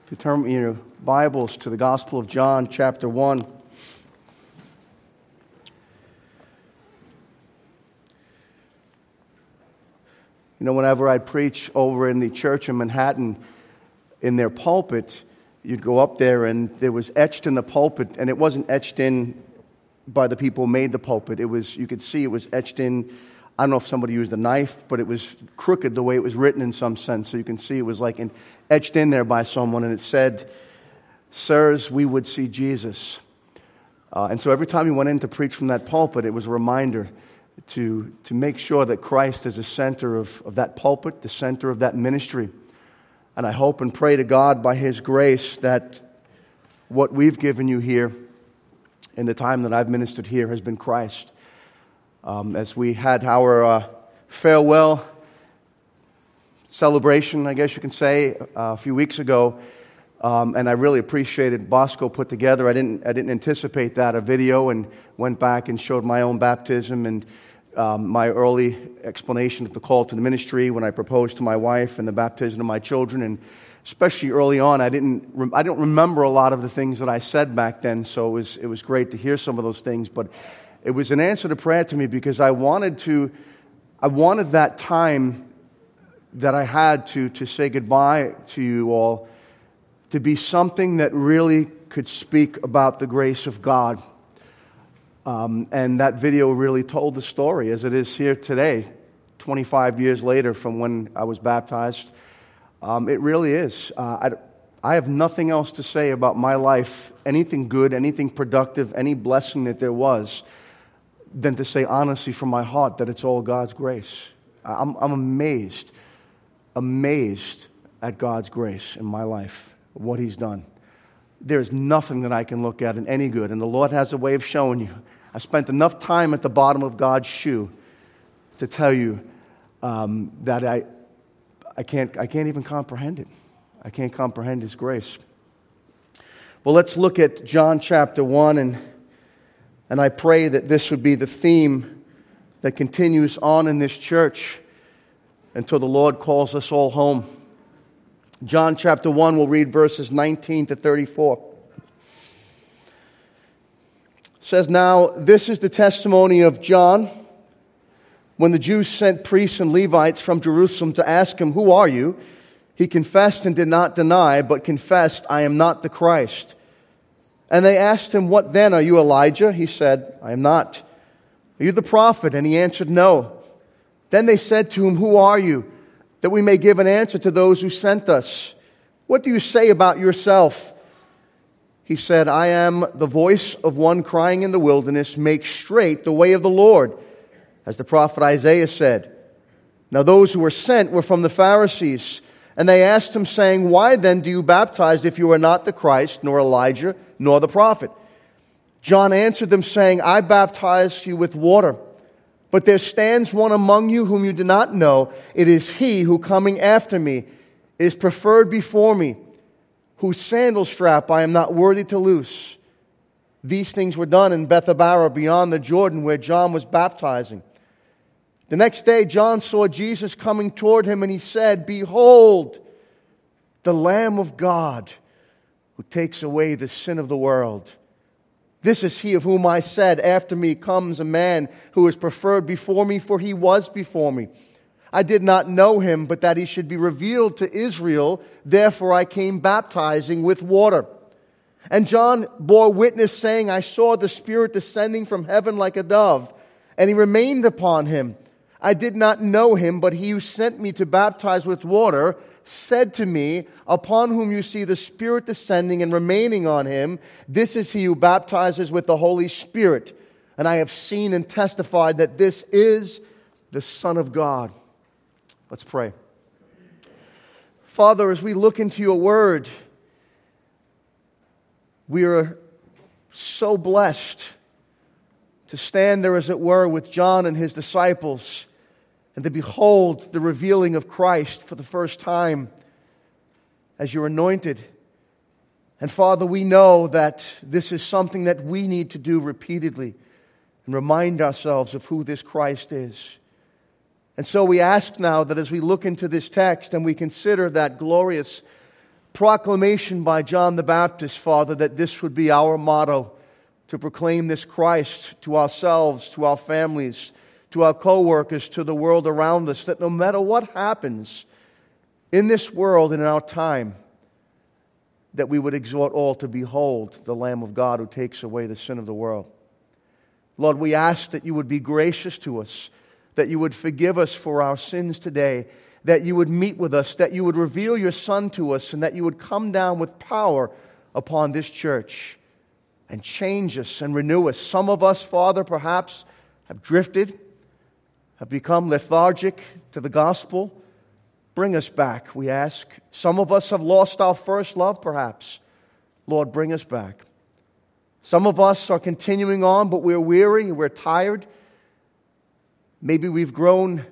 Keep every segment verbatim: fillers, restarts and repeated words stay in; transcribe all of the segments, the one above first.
to turn your Bibles to the Gospel of John, chapter one. You know, whenever I'd preach over in the church in Manhattan, in their pulpit, you'd go up there and there was etched in the pulpit, and it wasn't etched in by the people who made the pulpit. It was, you could see it was etched in. I don't know if somebody used a knife, but it was crooked the way it was written in some sense. So you can see it was like in, etched in there by someone, and it said, "Sirs, we would see Jesus." Uh, and so every time you went in to preach from that pulpit, it was a reminder to, to make sure that Christ is the center of, of that pulpit, the center of that ministry. And I hope and pray to God by His grace that what we've given you here in the time that I've ministered here has been Christ. Um, as we had our uh, farewell celebration, I guess you can say, uh, a few weeks ago, um, and I really appreciated Bosco put together. I didn't, I didn't anticipate that, a video, and went back and showed my own baptism and um, my early explanation of the call to the ministry when I proposed to my wife and the baptism of my children, and especially early on, I didn't, I don't remember a lot of the things that I said back then. So it was, it was great to hear some of those things, but it was an answer to prayer to me because I wanted to, I wanted that time that I had to, to say goodbye to you all to be something that really could speak about the grace of God. Um, and that video really told the story as it is here today, twenty-five years later from when I was baptized. Um, it really is. Uh, I, I have nothing else to say about my life, anything good, anything productive, any blessing that there was, than to say honestly from my heart that it's all God's grace. I'm, I'm amazed, amazed at God's grace in my life, what He's done. There's nothing that I can look at in any good, and the Lord has a way of showing you. I spent enough time at the bottom of God's shoe to tell you um, that I, I can't, I can't even comprehend it. I can't comprehend His grace. Well, let's look at John chapter one, and And I pray that this would be the theme that continues on in this church until the Lord calls us all home. John chapter one, we'll read verses nineteen to thirty-four. It says, "Now this is the testimony of John when the Jews sent priests and Levites from Jerusalem to ask him, 'Who are you?' He confessed and did not deny, but confessed, 'I am not the Christ.' And they asked him, 'What then? Are you Elijah?' He said, 'I am not.' 'Are you the prophet?' And he answered, 'No.' Then they said to him, 'Who are you? That we may give an answer to those who sent us. What do you say about yourself?' He said, 'I am the voice of one crying in the wilderness, make straight the way of the Lord,' as the prophet Isaiah said. Now those who were sent were from the Pharisees. And they asked him, saying, 'Why then do you baptize if you are not the Christ, nor Elijah, nor the prophet?' John answered them, saying, 'I baptize you with water. But there stands one among you whom you do not know. It is he who coming after me is preferred before me, whose sandal strap I am not worthy to loose.' These things were done in Bethabara beyond the Jordan where John was baptizing. The next day, John saw Jesus coming toward him, and he said, 'Behold, the Lamb of God who takes away the sin of the world. This is he of whom I said, after me comes a man who is preferred before me, for he was before me. I did not know him, but that he should be revealed to Israel. Therefore I came baptizing with water.' And John bore witness, saying, 'I saw the Spirit descending from heaven like a dove, and he remained upon him. I did not know him, but he who sent me to baptize with water said to me, upon whom you see the Spirit descending and remaining on him, this is he who baptizes with the Holy Spirit. And I have seen and testified that this is the Son of God.'" Let's pray. Father, as we look into your word, we are so blessed to stand there, as it were, with John and his disciples, and to behold the revealing of Christ for the first time as your anointed. And Father, we know that this is something that we need to do repeatedly and remind ourselves of who this Christ is. And so we ask now that as we look into this text and we consider that glorious proclamation by John the Baptist, Father, that this would be our motto, to proclaim this Christ to ourselves, to our families, to our co-workers, to the world around us, that no matter what happens in this world and in our time, that we would exhort all to behold the Lamb of God who takes away the sin of the world. Lord, we ask that you would be gracious to us, that you would forgive us for our sins today, that you would meet with us, that you would reveal your Son to us, and that you would come down with power upon this church and change us and renew us. Some of us, Father, perhaps have drifted, have become lethargic to the gospel. Bring us back, we ask. Some of us have lost our first love, perhaps. Lord, bring us back. Some of us are continuing on, but we're weary, we're tired. Maybe we've grown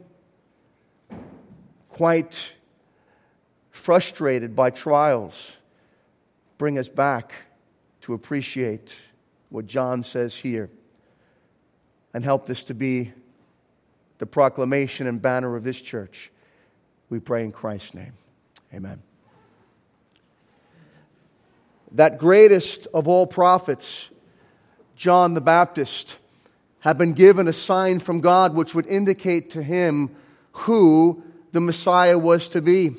quite frustrated by trials. Bring us back to appreciate what John says here, and help this to be the proclamation and banner of this church. We pray in Christ's name. Amen. That greatest of all prophets, John the Baptist, had been given a sign from God which would indicate to him who the Messiah was to be.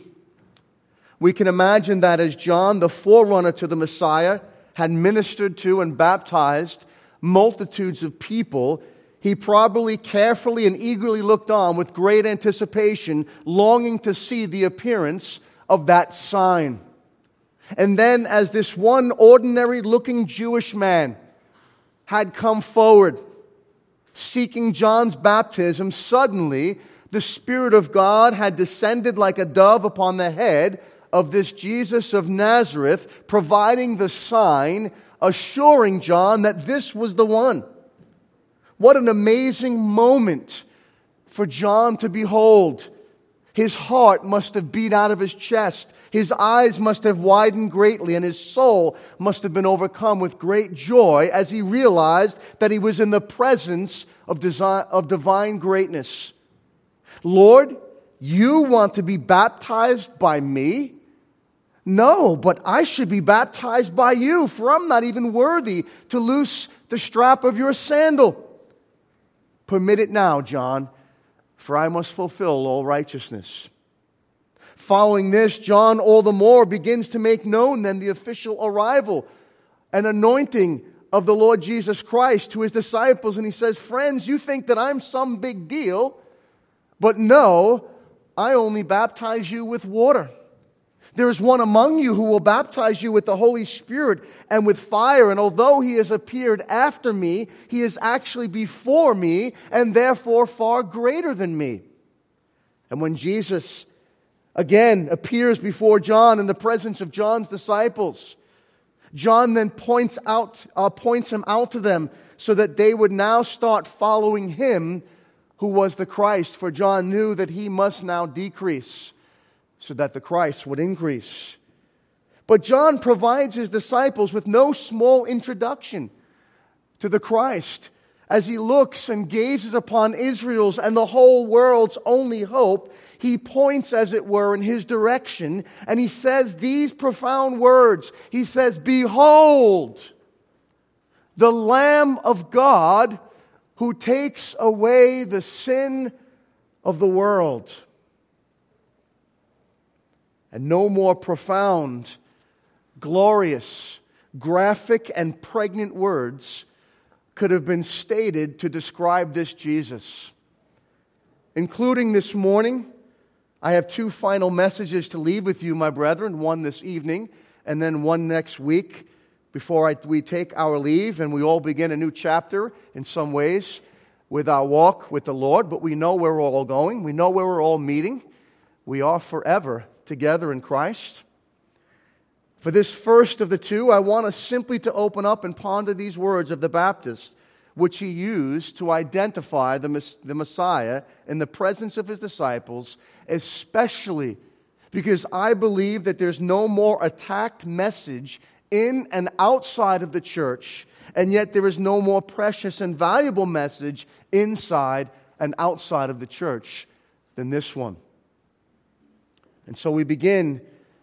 We can imagine that as John, the forerunner to the Messiah, had ministered to and baptized multitudes of people, he probably carefully and eagerly looked on with great anticipation, longing to see the appearance of that sign. And then, as this one ordinary-looking Jewish man had come forward, seeking John's baptism, suddenly the Spirit of God had descended like a dove upon the head of this Jesus of Nazareth, providing the sign, assuring John that this was the one. What an amazing moment for John to behold. His heart must have beat out of his chest. His eyes must have widened greatly, and his soul must have been overcome with great joy as he realized that he was in the presence of, design, of divine greatness. Lord, you want to be baptized by me? No, but I should be baptized by you, for I'm not even worthy to loose the strap of your sandal. Permit it now, John, for I must fulfill all righteousness. Following this, John all the more begins to make known then the official arrival and anointing of the Lord Jesus Christ to his disciples. And he says, friends, you think that I'm some big deal, but no, I only baptize you with water. There is one among you who will baptize you with the Holy Spirit and with fire. And although he has appeared after me, he is actually before me and therefore far greater than me. And when Jesus again appears before John in the presence of John's disciples, John then points out, uh, points him out to them so that they would now start following him who was the Christ. For John knew that he must now decrease so that the Christ would increase. But John provides his disciples with no small introduction to the Christ as he looks and gazes upon Israel's and the whole world's only hope. He points, as it were, in his direction, and he says these profound words. He says, behold, the Lamb of God who takes away the sin of the world. And no more profound, glorious, graphic, and pregnant words could have been stated to describe this Jesus. Including this morning, I have two final messages to leave with you, my brethren, one this evening and then one next week before I, we take our leave and we all begin a new chapter in some ways with our walk with the Lord. But we know where we're all going. We know where we're all meeting. We are forever together in Christ. For this first of the two, I want us simply to open up and ponder these words of the Baptist, which he used to identify the, the Messiah in the presence of his disciples, especially because I believe that there's no more attacked message in and outside of the church, and yet there is no more precious and valuable message inside and outside of the church than this one. And so we begin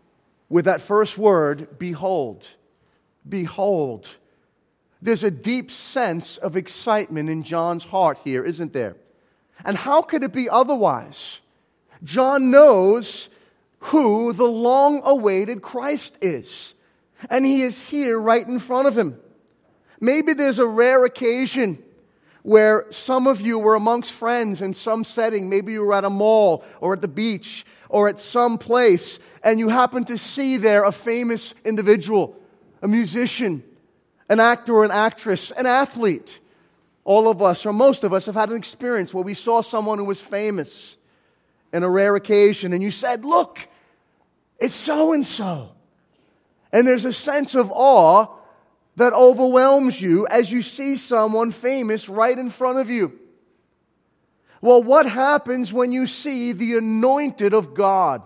with that first word, behold. Behold. There's a deep sense of excitement in John's heart here, isn't there? And how could it be otherwise? John knows who the long-awaited Christ is. And he is here right in front of him. Maybe there's a rare occasion where some of you were amongst friends in some setting. Maybe you were at a mall or at the beach or at some place, and you happen to see there a famous individual, a musician, an actor or an actress, an athlete. All of us, or most of us, have had an experience where we saw someone who was famous in a rare occasion, and you said, look, it's so-and-so. And there's a sense of awe that overwhelms you as you see someone famous right in front of you. Well, what happens when you see the anointed of God?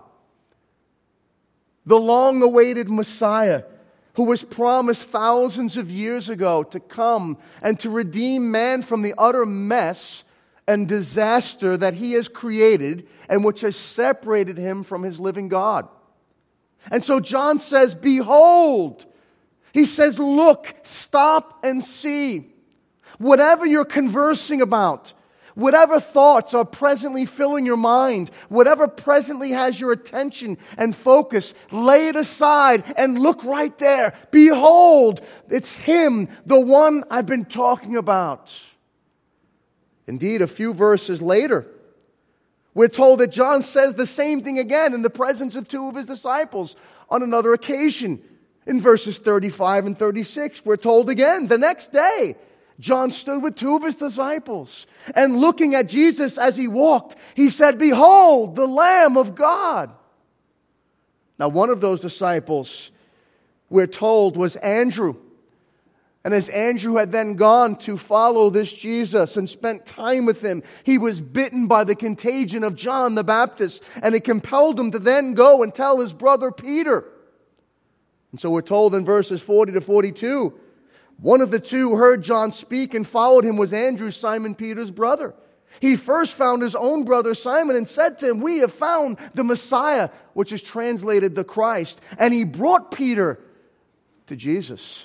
The long-awaited Messiah, who was promised thousands of years ago to come and to redeem man from the utter mess and disaster that he has created and which has separated him from his living God. And so John says, behold. He says, look, stop and see. Whatever you're conversing about, whatever thoughts are presently filling your mind, whatever presently has your attention and focus, lay it aside and look right there. Behold, it's him, the one I've been talking about. Indeed, a few verses later, we're told that John says the same thing again in the presence of two of his disciples on another occasion. In verses thirty-five and thirty-six, we're told again, the next day, John stood with two of his disciples, and looking at Jesus as he walked, he said, behold, the Lamb of God. Now, one of those disciples, we're told, was Andrew. And as Andrew had then gone to follow this Jesus and spent time with him, he was bitten by the contagion of John the Baptist, and it compelled him to then go and tell his brother Peter. And so we're told in verses forty to forty-two, one of the two who heard John speak and followed him was Andrew, Simon Peter's brother. He first found his own brother Simon and said to him, we have found the Messiah, which is translated the Christ. And he brought Peter to Jesus.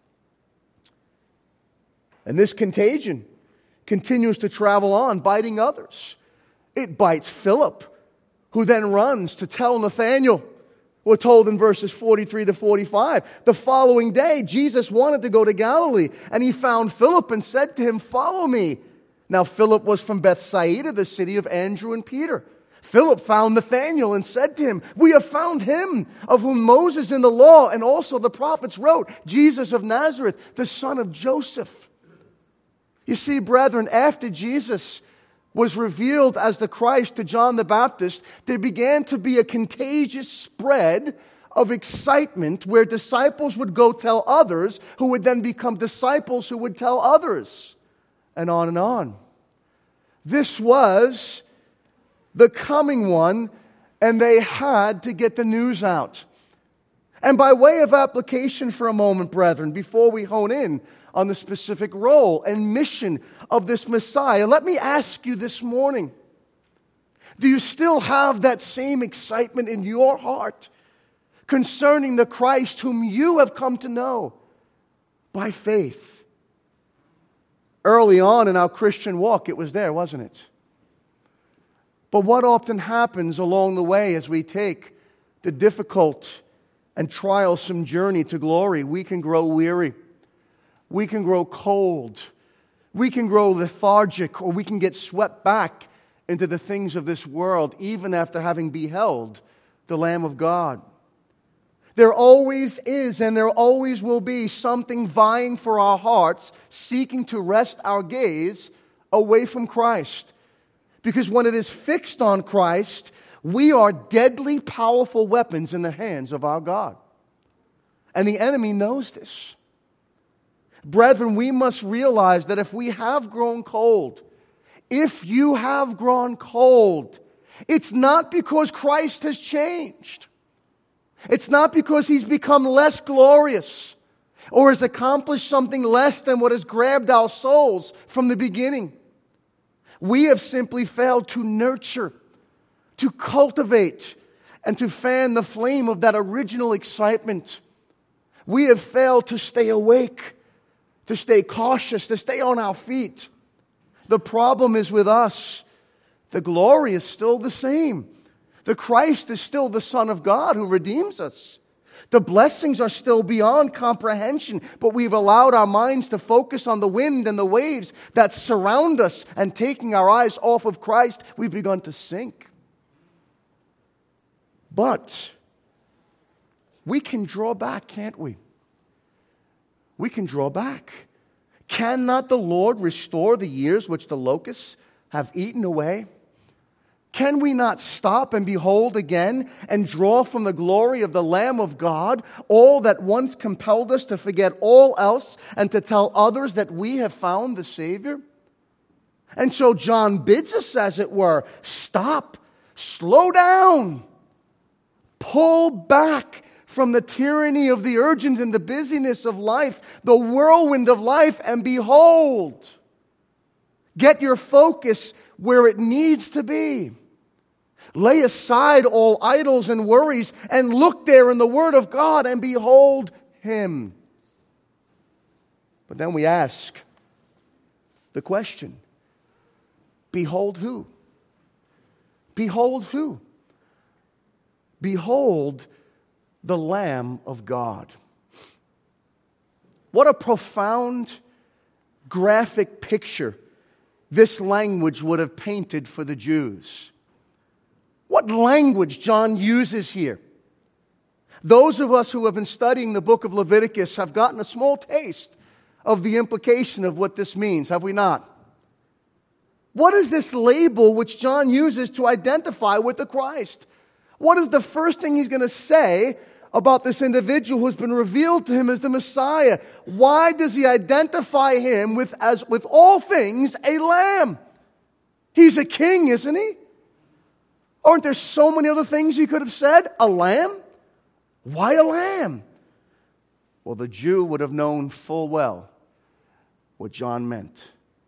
And this contagion continues to travel on, biting others. It bites Philip, who then runs to tell Nathanael. We're told in verses forty-three to forty-five, the following day, Jesus wanted to go to Galilee, and he found Philip and said to him, follow me. Now, Philip was from Bethsaida, the city of Andrew and Peter. Philip found Nathanael and said to him, we have found him of whom Moses in the law and also the prophets wrote, Jesus of Nazareth, the son of Joseph. You see, brethren, after Jesus was revealed as the Christ to John the Baptist, there began to be a contagious spread of excitement where disciples would go tell others, who would then become disciples who would tell others, and on and on. This was the coming one, and they had to get the news out. And by way of application for a moment, brethren, before we hone in on the specific role and mission of this Messiah, let me ask you this morning, do you still have that same excitement in your heart concerning the Christ whom you have come to know by faith? Early on in our Christian walk, it was there, wasn't it? But what often happens along the way as we take the difficult and trialsome journey to glory, we can grow weary. We can grow cold. We can grow lethargic, or we can get swept back into the things of this world, even after having beheld the Lamb of God. There always is and there always will be something vying for our hearts, seeking to wrest our gaze away from Christ. Because when it is fixed on Christ, we are deadly powerful weapons in the hands of our God. And the enemy knows this. Brethren, we must realize that if we have grown cold, if you have grown cold, it's not because Christ has changed. It's not because He's become less glorious or has accomplished something less than what has grabbed our souls from the beginning. We have simply failed to nurture, to cultivate, and to fan the flame of that original excitement. We have failed to stay awake, to stay cautious, to stay on our feet. The problem is with us. The glory is still the same. The Christ is still the Son of God who redeems us. The blessings are still beyond comprehension, but we've allowed our minds to focus on the wind and the waves that surround us, and taking our eyes off of Christ, we've begun to sink. But we can draw back, can't we? We can draw back. Cannot the Lord restore the years which the locusts have eaten away? Can we not stop and behold again and draw from the glory of the Lamb of God all that once compelled us to forget all else and to tell others that we have found the Savior? And so John bids us, as it were, stop, slow down, pull back from the tyranny of the urgent and the busyness of life, the whirlwind of life, and behold. Get your focus where it needs to be. Lay aside all idols and worries and look there in the Word of God and behold Him. But then we ask the question, behold who? Behold who? Behold the Lamb of God. What a profound, graphic picture this language would have painted for the Jews. What language John uses here. Those of us who have been studying the book of Leviticus have gotten a small taste of the implication of what this means, have we not? What is this label which John uses to identify with the Christ? What is the first thing he's going to say about this individual who's been revealed to him as the Messiah? Why does he identify him with, as with all things, a lamb? He's a king, isn't he? Aren't there so many other things he could have said? A lamb? Why a lamb? Well, the Jew would have known full well what John meant.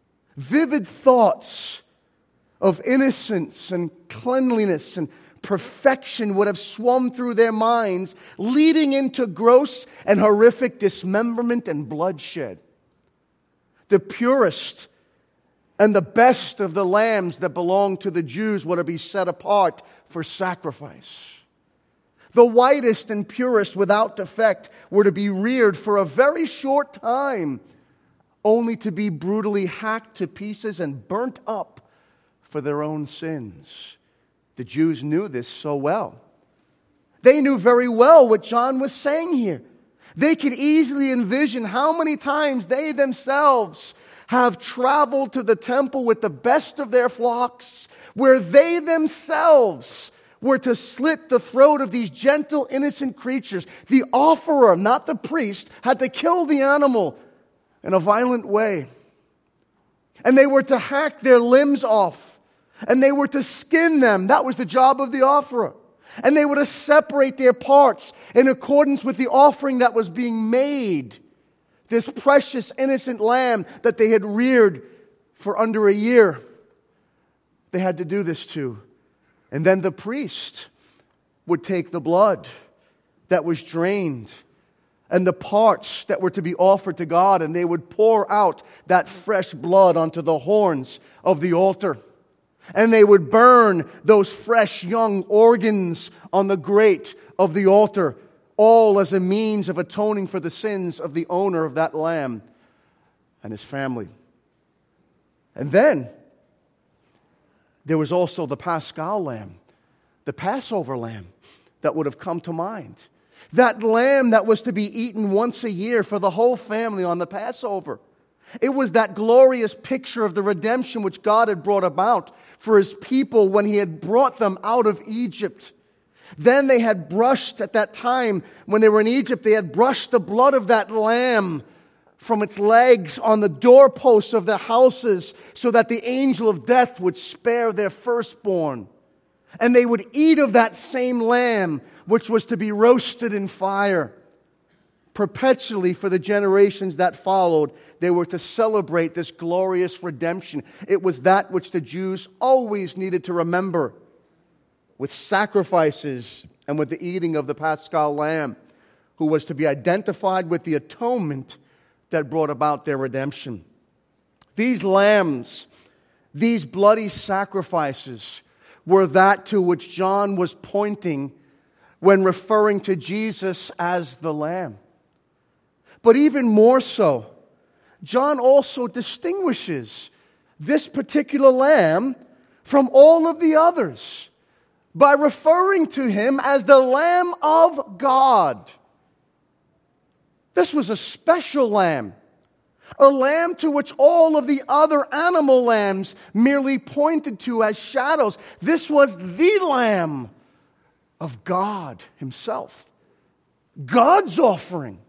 Vivid thoughts of innocence and cleanliness and perfection would have swum through their minds, leading into gross and horrific dismemberment and bloodshed. The purest and the best of the lambs that belonged to the Jews were to be set apart for sacrifice. The whitest and purest without defect were to be reared for a very short time, only to be brutally hacked to pieces and burnt up for their own sins. The Jews knew this so well. They knew very well what John was saying here. They could easily envision how many times they themselves have traveled to the temple with the best of their flocks, where they themselves were to slit the throat of these gentle, innocent creatures. The offerer, not the priest, had to kill the animal in a violent way. And they were to hack their limbs off. And they were to skin them. That was the job of the offerer. And they were to separate their parts in accordance with the offering that was being made. This precious, innocent lamb that they had reared for under a year. They had to do this too. And then the priest would take the blood that was drained and the parts that were to be offered to God, and they would pour out that fresh blood onto the horns of the altar. And they would burn those fresh young organs on the grate of the altar, all as a means of atoning for the sins of the owner of that lamb and his family. And then there was also the Paschal lamb, the Passover lamb that would have come to mind. That lamb that was to be eaten once a year for the whole family on the Passover. It was that glorious picture of the redemption which God had brought about for His people when He had brought them out of Egypt. Then they had brushed, at that time when they were in Egypt, they had brushed the blood of that lamb from its legs on the doorposts of their houses so that the angel of death would spare their firstborn. And they would eat of that same lamb which was to be roasted in fire. Perpetually for the generations that followed, they were to celebrate this glorious redemption. It was that which the Jews always needed to remember. with sacrifices and with the eating of the Paschal lamb, who was to be identified with the atonement that brought about their redemption. These lambs, these bloody sacrifices, were that to which John was pointing when referring to Jesus as the Lamb. But even more so, John also distinguishes this particular Lamb from all of the others by referring to him as the Lamb of God. This was a special lamb, a lamb to which all of the other animal lambs merely pointed to as shadows. This was the Lamb of God himself, God's offering.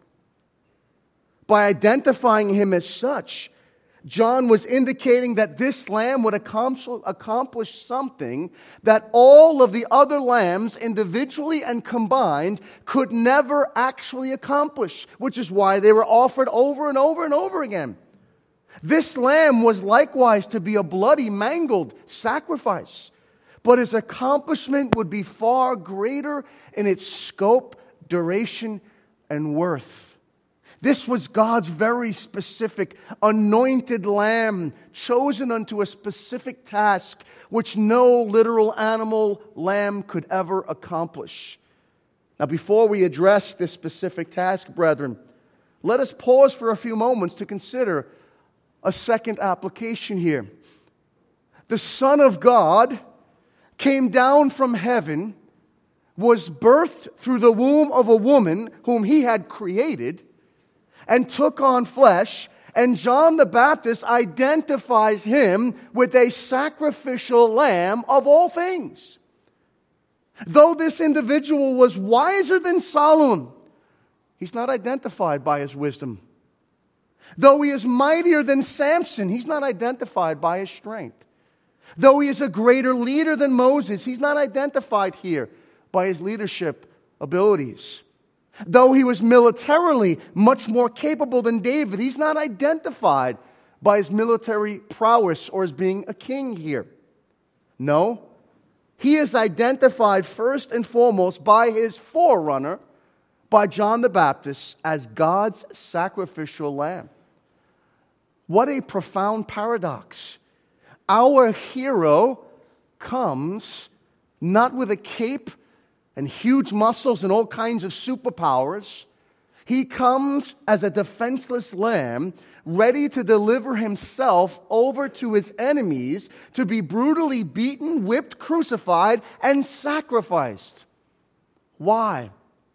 By identifying him as such, John was indicating that this lamb would accomplish something that all of the other lambs, individually and combined, could never actually accomplish, which is why they were offered over and over and over again. This lamb was likewise to be a bloody, mangled sacrifice, but its accomplishment would be far greater in its scope, duration, and worth. This was God's very specific anointed lamb, chosen unto a specific task which no literal animal lamb could ever accomplish. Now, before we address this specific task, brethren, let us pause for a few moments to consider a second application here. The Son of God came down from heaven, was birthed through the womb of a woman whom he had created, and took on flesh, and John the Baptist identifies him with a sacrificial lamb of all things. Though this individual was wiser than Solomon, he's not identified by his wisdom. Though he is mightier than Samson, he's not identified by his strength. Though he is a greater leader than Moses, he's not identified here by his leadership abilities. Though he was militarily much more capable than David, he's not identified by his military prowess or as being a king here. No, he is identified first and foremost by his forerunner, by John the Baptist, as God's sacrificial lamb. What a profound paradox. Our hero comes not with a cape and huge muscles and all kinds of superpowers. He comes as a defenseless lamb, ready to deliver himself over to his enemies to be brutally beaten, whipped, crucified, and sacrificed. Why?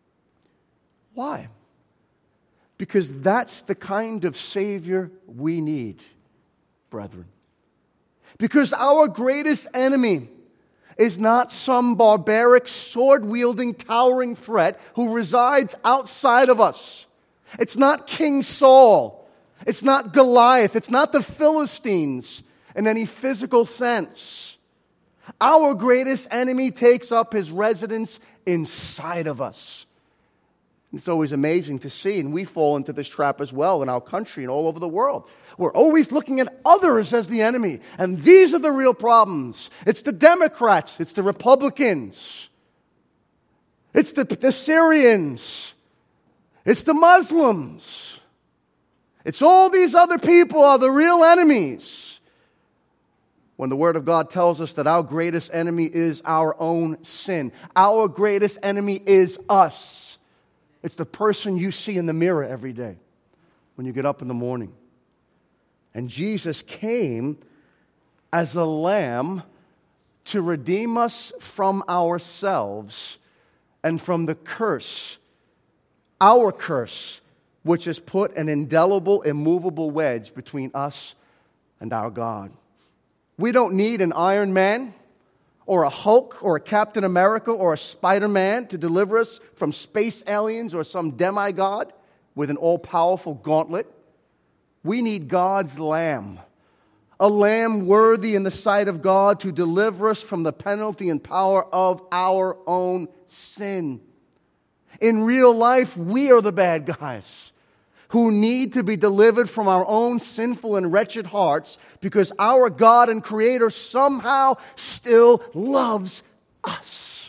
Why? Because that's the kind of Savior we need, brethren. Because our greatest enemy is not some barbaric, sword-wielding, towering threat who resides outside of us. It's not King Saul. It's not Goliath. It's not the Philistines in any physical sense. Our greatest enemy takes up his residence inside of us. It's always amazing to see, and we fall into this trap as well in our country and all over the world. We're always looking at others as the enemy, and these are the real problems. It's the Democrats, it's the Republicans, it's the, the Syrians, it's the Muslims. It's all these other people are the real enemies. When the Word of God tells us that our greatest enemy is our own sin. Our greatest enemy is us. It's the person you see in the mirror every day when you get up in the morning. And Jesus came as a lamb to redeem us from ourselves and from the curse, our curse, which has put an indelible, immovable wedge between us and our God. We don't need an Iron Man or a Hulk or a Captain America or a Spider-Man to deliver us from space aliens or some demigod with an all-powerful gauntlet. We need God's Lamb, a lamb worthy in the sight of God to deliver us from the penalty and power of our own sin. In real life, we are the bad guys who need to be delivered from our own sinful and wretched hearts because our God and Creator somehow still loves us,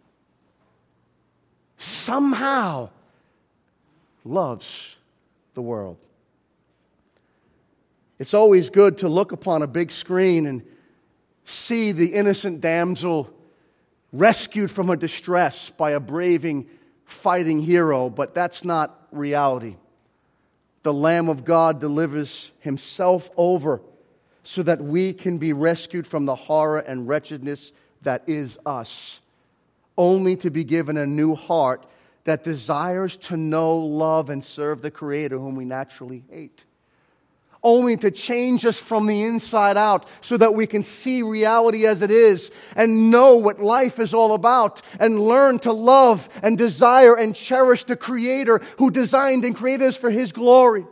somehow loves the world. It's always good to look upon a big screen and see the innocent damsel rescued from her distress by a braving, fighting hero, but that's not reality. The Lamb of God delivers himself over so that we can be rescued from the horror and wretchedness that is us, only to be given a new heart that desires to know, love, and serve the Creator whom we naturally hate. Only to change us from the inside out so that we can see reality as it is and know what life is all about and learn to love and desire and cherish the Creator who designed and created us for His glory.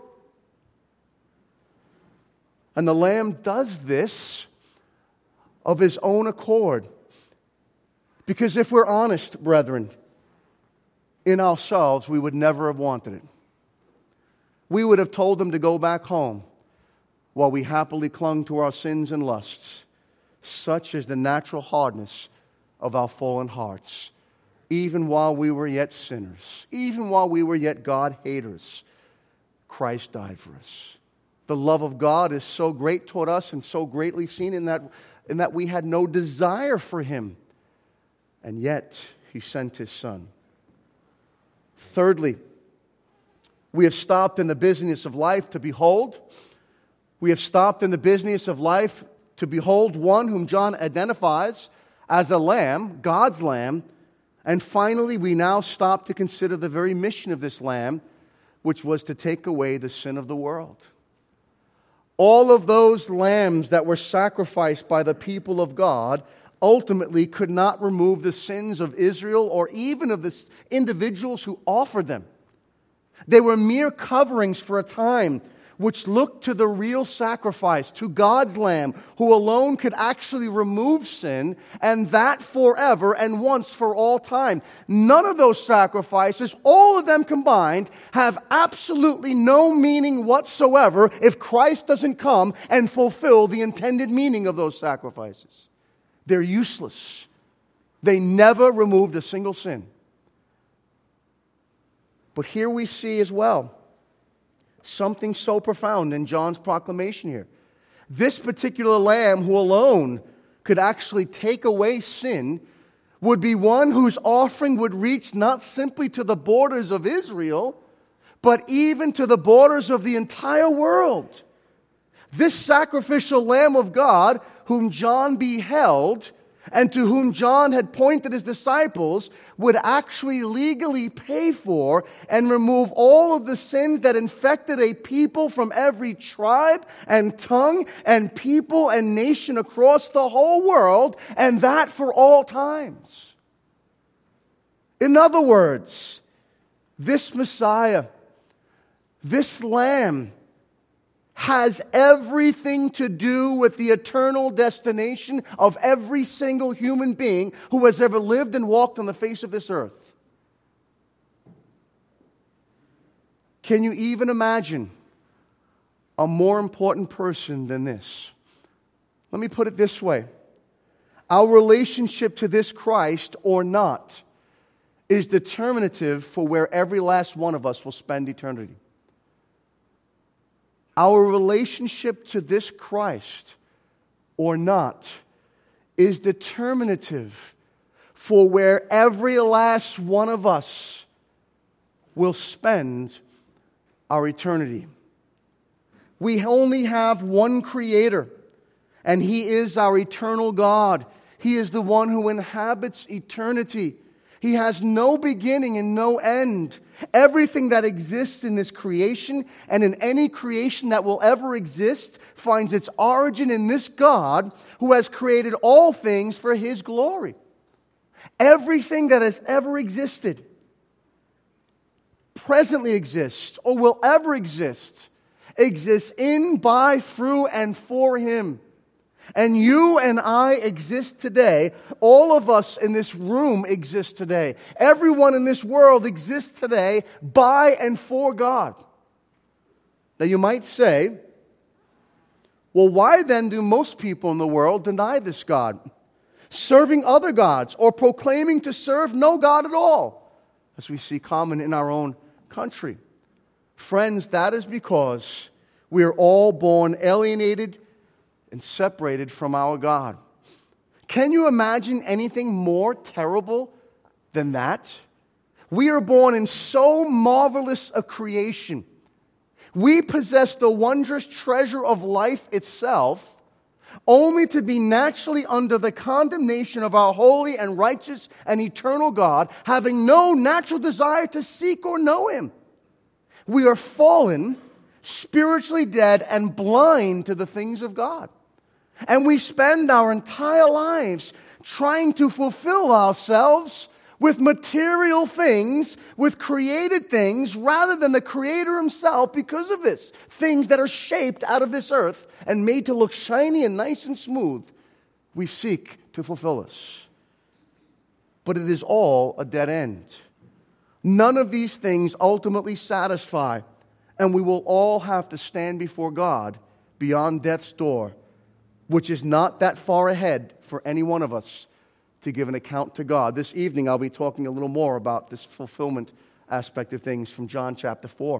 And the Lamb does this of His own accord. Because if we're honest, brethren, in ourselves, we would never have wanted it. We would have told Him to go back home while we happily clung to our sins and lusts. Such is the natural hardness of our fallen hearts. Even while we were yet sinners, even while we were yet God-haters, Christ died for us. The love of God is so great toward us and so greatly seen in that, in that we had no desire for Him. And yet, He sent His Son. Thirdly, we have stopped in the business of life to behold. We have stopped in the business of life to behold one whom John identifies as a lamb, God's lamb. And finally, we now stop to consider the very mission of this lamb, which was to take away the sin of the world. All of those lambs that were sacrificed by the people of God ultimately could not remove the sins of Israel or even of the individuals who offered them. They were mere coverings for a time, which looked to the real sacrifice, to God's Lamb, who alone could actually remove sin, and that forever and once for all time. None of those sacrifices, all of them combined, have absolutely no meaning whatsoever if Christ doesn't come and fulfill the intended meaning of those sacrifices. They're useless. They never removed a single sin. But here we see as well something so profound in John's proclamation here. This particular lamb who alone could actually take away sin would be one whose offering would reach not simply to the borders of Israel, but even to the borders of the entire world. This sacrificial Lamb of God, whom John beheld, and to whom John had pointed his disciples, would actually legally pay for and remove all of the sins that infected a people from every tribe and tongue and people and nation across the whole world, and that for all times. In other words, this Messiah, this Lamb, has everything to do with the eternal destination of every single human being who has ever lived and walked on the face of this earth. Can you even imagine a more important person than this? Let me put it this way. Our relationship to this Christ or not is determinative for where every last one of us will spend eternity. Our relationship to this Christ or not is determinative for where every last one of us will spend our eternity. We only have one Creator, and He is our eternal God. He is the one who inhabits eternity. He has no beginning and no end. Everything that exists in this creation and in any creation that will ever exist finds its origin in this God who has created all things for His glory. Everything that has ever existed, presently exists, or will ever exist, exists in, by, through, and for Him. And you and I exist today. All of us in this room exist today. Everyone in this world exists today by and for God. Now you might say, well, why then do most people in the world deny this God? serving other gods, or proclaiming to serve no God at all, as we see common in our own country. Friends, that is because we are all born alienated and separated from our God. Can you imagine anything more terrible than that? We are born in so marvelous a creation. We possess the wondrous treasure of life itself, only to be naturally under the condemnation of our holy and righteous and eternal God, having no natural desire to seek or know Him. We are fallen, spiritually dead, and blind to the things of God. And we spend our entire lives trying to fulfill ourselves with material things, with created things, rather than the Creator Himself because of this. Things that are shaped out of this earth and made to look shiny and nice and smooth, we seek to fulfill us. But it is all a dead end. None of these things ultimately satisfy, and we will all have to stand before God beyond death's door, which is not that far ahead for any one of us to give an account to God. This evening I'll be talking a little more about this fulfillment aspect of things from John chapter four.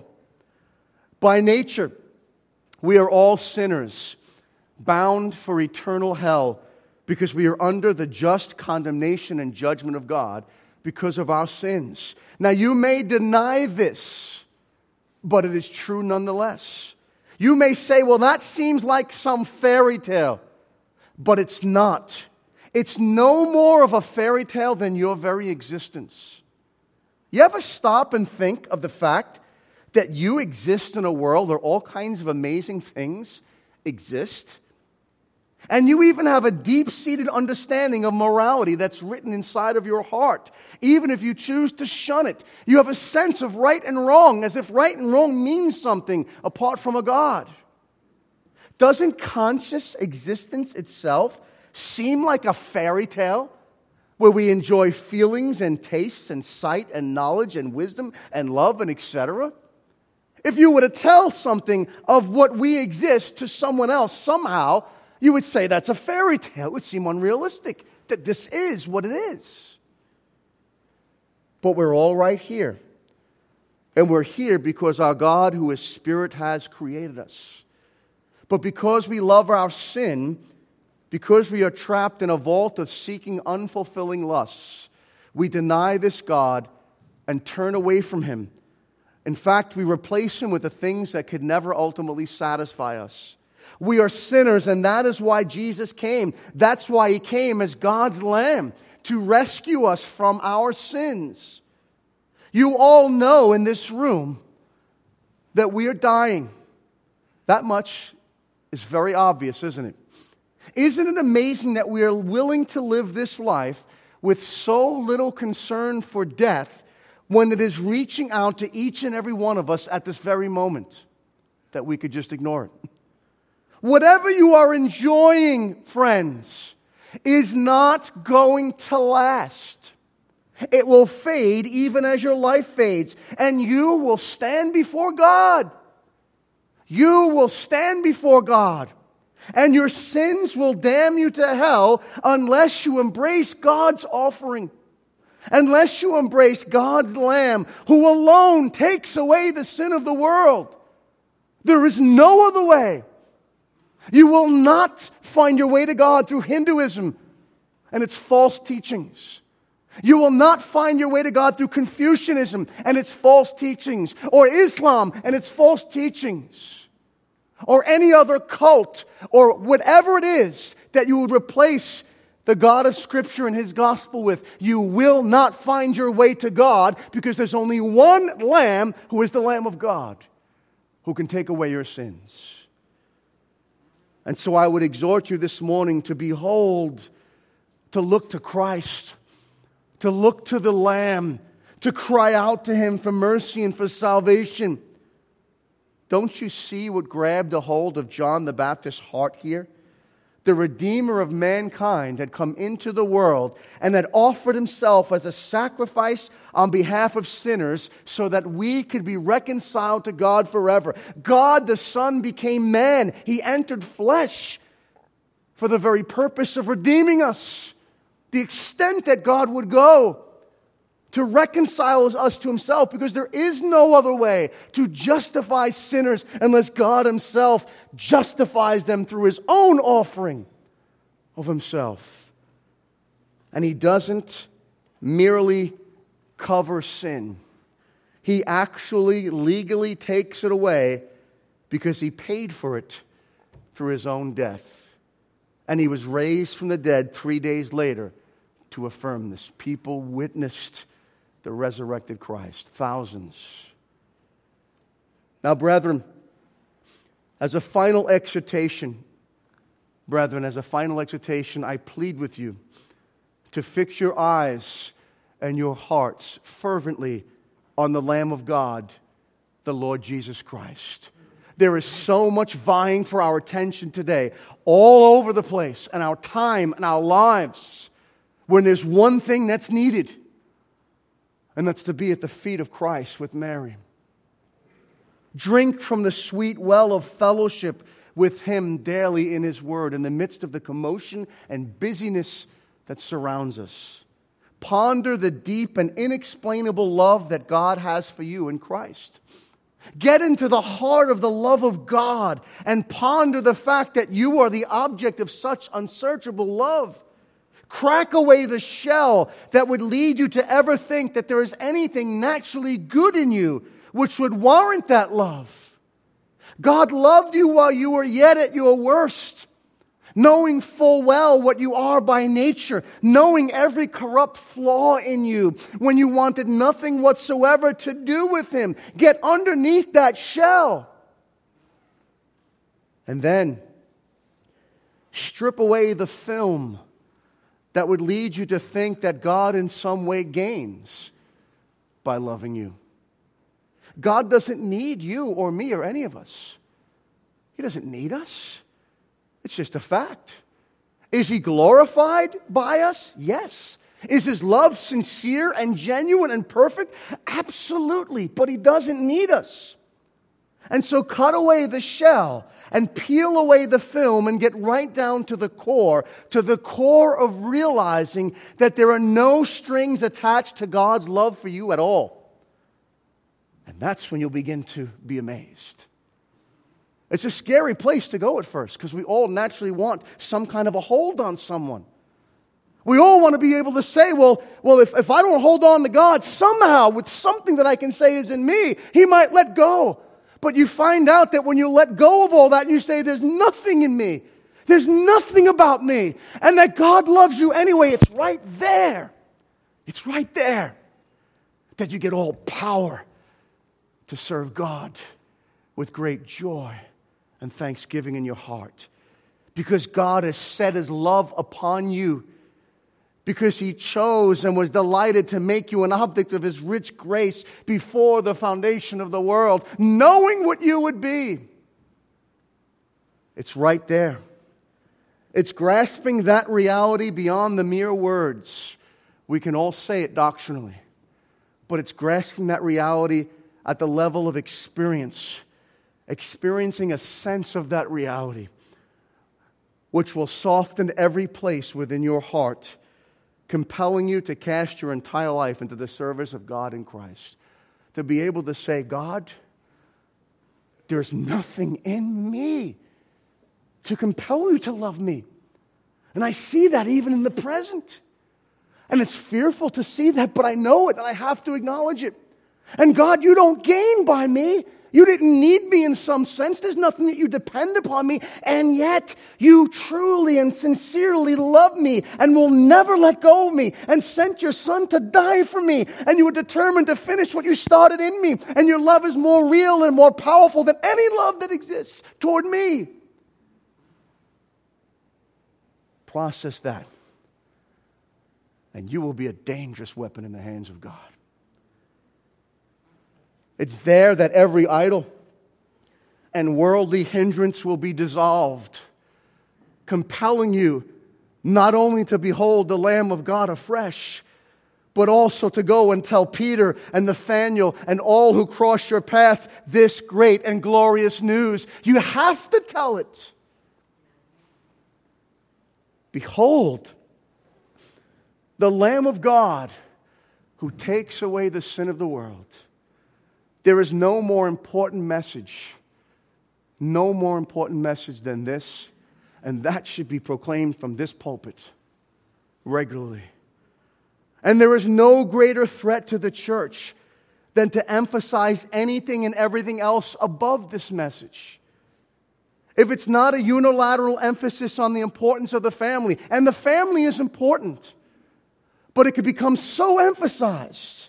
By nature, we are all sinners, bound for eternal hell, because we are under the just condemnation and judgment of God because of our sins. Now, you may deny this, but it is true nonetheless. You may say, well, that seems like some fairy tale, but it's not. It's no more of a fairy tale than your very existence. You ever stop and think of the fact that you exist in a world where all kinds of amazing things exist? And you even have a deep-seated understanding of morality that's written inside of your heart, even if you choose to shun it. You have a sense of right and wrong, as if right and wrong means something apart from a God. Doesn't conscious existence itself seem like a fairy tale where we enjoy feelings and tastes and sight and knowledge and wisdom and love and et cetera? If you were to tell something of what we exist to someone else somehow, you would say that's a fairy tale. It would seem unrealistic that this is what it is. But we're all right here. And we're here because our God, who is Spirit, has created us. But because we love our sin, because we are trapped in a vault of seeking unfulfilling lusts, we deny this God and turn away from Him. In fact, we replace Him with the things that could never ultimately satisfy us. We are sinners, and that is why Jesus came. That's why He came as God's Lamb, to rescue us from our sins. You all know in this room that we are dying. That much is very obvious, isn't it? Isn't it amazing that we are willing to live this life with so little concern for death when it is reaching out to each and every one of us at this very moment, that we could just ignore it? Whatever you are enjoying, friends, is not going to last. It will fade even as your life fades, and you will stand before God. You will stand before God, and your sins will damn you to hell unless you embrace God's offering, unless you embrace God's Lamb, who alone takes away the sin of the world. There is no other way. You will not find your way to God through Hinduism and its false teachings. You will not find your way to God through Confucianism and its false teachings, or Islam and its false teachings, or any other cult, or whatever it is that you would replace the God of Scripture and His gospel with. You will not find your way to God, because there's only one Lamb, who is the Lamb of God, who can take away your sins. And so I would exhort you this morning to behold, to look to Christ, to look to the Lamb, to cry out to Him for mercy and for salvation. Don't you see what grabbed a hold of John the Baptist's heart here? The Redeemer of mankind had come into the world and had offered Himself as a sacrifice on behalf of sinners so that we could be reconciled to God forever. God the Son became man. He entered flesh for the very purpose of redeeming us The extent that God would go to reconcile us to himself, because there is no other way to justify sinners unless God himself justifies them through his own offering of himself. And he doesn't merely cover sin. He actually legally takes it away because he paid for it through his own death. And he was raised from the dead three days later to affirm this. People witnessed the resurrected Christ. Thousands. Now, brethren, as a final exhortation, brethren, as a final exhortation, I plead with you to fix your eyes and your hearts fervently on the Lamb of God, the Lord Jesus Christ. There is so much vying for our attention today, all over the place, and our time and our lives, when there's one thing that's needed, and that's to be at the feet of Christ with Mary. Drink from the sweet well of fellowship with him daily in his word in the midst of the commotion and busyness that surrounds us. Ponder the deep and inexplainable love that God has for you in Christ. Get into the heart of the love of God and ponder the fact that you are the object of such unsearchable love. Crack away the shell that would lead you to ever think that there is anything naturally good in you which would warrant that love. God loved you while you were yet at your worst, knowing full well what you are by nature, knowing every corrupt flaw in you when you wanted nothing whatsoever to do with him. Get underneath that shell. And then strip away the film that would lead you to think that God in some way gains by loving you. God doesn't need you or me or any of us. He doesn't need us. It's just a fact. Is he glorified by us? Yes. Is his love sincere and genuine and perfect? Absolutely. But he doesn't need us. And so cut away the shell and peel away the film and get right down to the core, to the core of realizing that there are no strings attached to God's love for you at all. And that's when you'll begin to be amazed. It's a scary place to go at first because we all naturally want some kind of a hold on someone. We all want to be able to say, well, well, if, if I don't hold on to God, somehow with something that I can say is in me, he might let go. But you find out that when you let go of all that and you say, there's nothing in me, there's nothing about me, and that God loves you anyway, it's right there. It's right there that you get all power to serve God with great joy and thanksgiving in your heart. Because God has set his love upon you. Because he chose and was delighted to make you an object of his rich grace before the foundation of the world, knowing what you would be. It's right there. It's grasping that reality beyond the mere words. We can all say it doctrinally, but it's grasping that reality at the level of experience, experiencing a sense of that reality, which will soften every place within your heart, compelling you to cast your entire life into the service of God in Christ. To be able to say, God, there's nothing in me to compel you to love me. And I see that even in the present. And it's fearful to see that, but I know it, and I have to acknowledge it. And God, you don't gain by me. You didn't need me in some sense. There's nothing that you depend upon me. And yet, you truly and sincerely love me and will never let go of me and sent your son to die for me. And you were determined to finish what you started in me. And your love is more real and more powerful than any love that exists toward me. Process that. And you will be a dangerous weapon in the hands of God. It's there that every idol and worldly hindrance will be dissolved, compelling you not only to behold the Lamb of God afresh, but also to go and tell Peter and Nathanael and all who cross your path this great and glorious news. You have to tell it. Behold, the Lamb of God who takes away the sin of the world. There is no more important message, no more important message than this, and that should be proclaimed from this pulpit regularly. And there is no greater threat to the church than to emphasize anything and everything else above this message. If it's not a unilateral emphasis on the importance of the family, and the family is important, but it could become so emphasized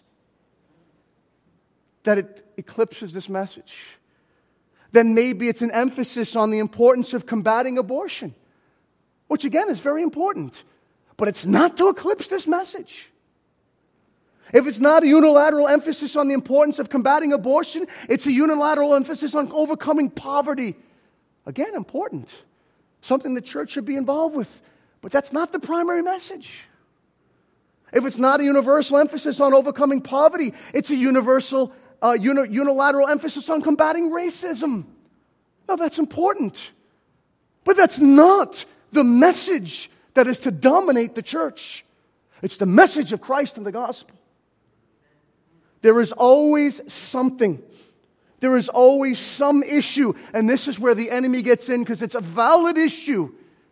that it eclipses this message, then maybe it's an emphasis on the importance of combating abortion, which again is very important, but it's not to eclipse this message. If it's not a unilateral emphasis on the importance of combating abortion, it's a unilateral emphasis on overcoming poverty. Again, important. Something the church should be involved with. But that's not the primary message. If it's not a universal emphasis on overcoming poverty, it's a universal, uh, uni- unilateral emphasis on combating racism. Now, that's important. But that's not the message that is to dominate the church. It's the message of Christ and the gospel. There is always something. There is always some issue. And this is where the enemy gets in because it's a valid issue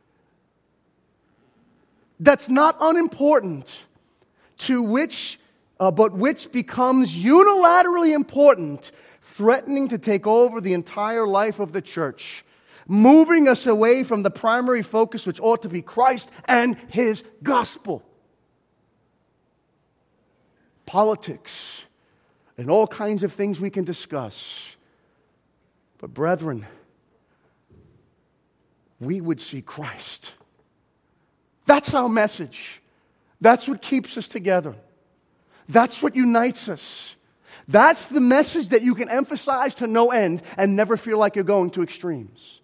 that's not unimportant, to which, uh, but which becomes unilaterally important, threatening to take over the entire life of the church, moving us away from the primary focus, which ought to be Christ and His gospel. Politics and all kinds of things we can discuss. But brethren, we would see Christ. That's our message. That's what keeps us together. That's what unites us. That's the message that you can emphasize to no end and never feel like you're going to extremes.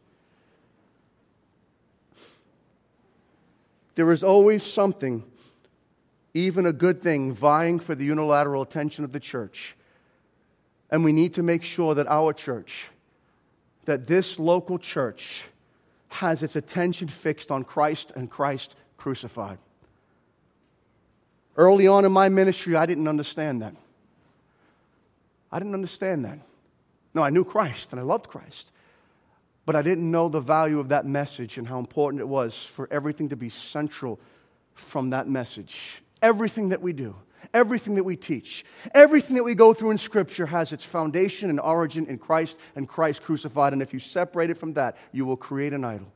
There is always something, even a good thing, vying for the unilateral attention of the church. And we need to make sure that our church, that this local church, has its attention fixed on Christ and Christ crucified. Early on in my ministry, I didn't understand that. I didn't understand that. No, I knew Christ and I loved Christ. But I didn't know the value of that message and how important it was for everything to be central from that message. Everything that we do, everything that we teach, everything that we go through in Scripture has its foundation and origin in Christ and Christ crucified. And if you separate it from that, you will create an idol.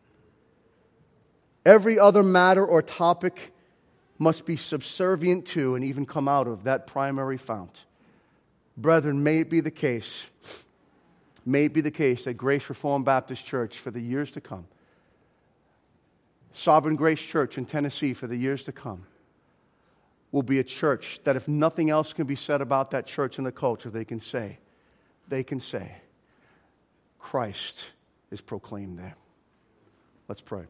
Every other matter or topic must be subservient to and even come out of that primary fount. Brethren, may it be the case, may it be the case that Grace Reformed Baptist Church for the years to come, Sovereign Grace Church in Tennessee for the years to come, will be a church that if nothing else can be said about that church and the culture, they can say, they can say, Christ is proclaimed there. Let's pray.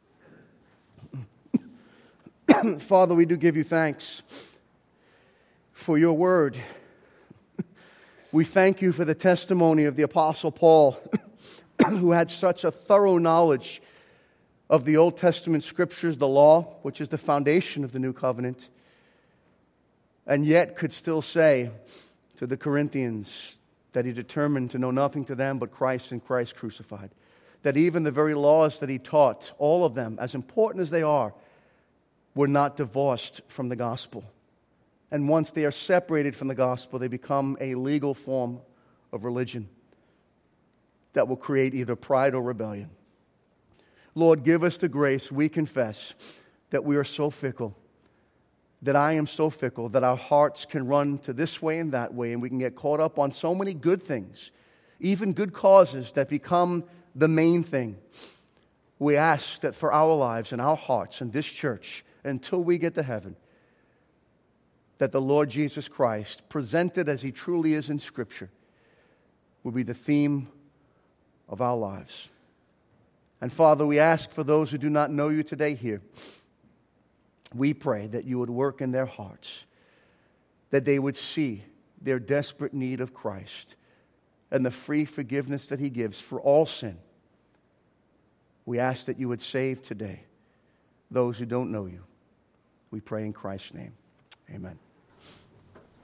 Father, we do give you thanks for your word. We thank you for the testimony of the Apostle Paul, who had such a thorough knowledge of the Old Testament Scriptures, the law, which is the foundation of the New Covenant, and yet could still say to the Corinthians that he determined to know nothing to them but Christ and Christ crucified. That even the very laws that he taught, all of them, as important as they are, were not divorced from the gospel. And once they are separated from the gospel, they become a legal form of religion that will create either pride or rebellion. Lord, give us the grace. We confess that we are so fickle, that I am so fickle, that our hearts can run to this way and that way, and we can get caught up on so many good things, even good causes that become the main thing. We ask that for our lives and our hearts and this church, until we get to heaven, that the Lord Jesus Christ, presented as He truly is in Scripture, will be the theme of our lives. And Father, we ask for those who do not know you today here, we pray that you would work in their hearts, that they would see their desperate need of Christ and the free forgiveness that He gives for all sin. We ask that you would save today those who don't know you. We pray in Christ's name. Amen.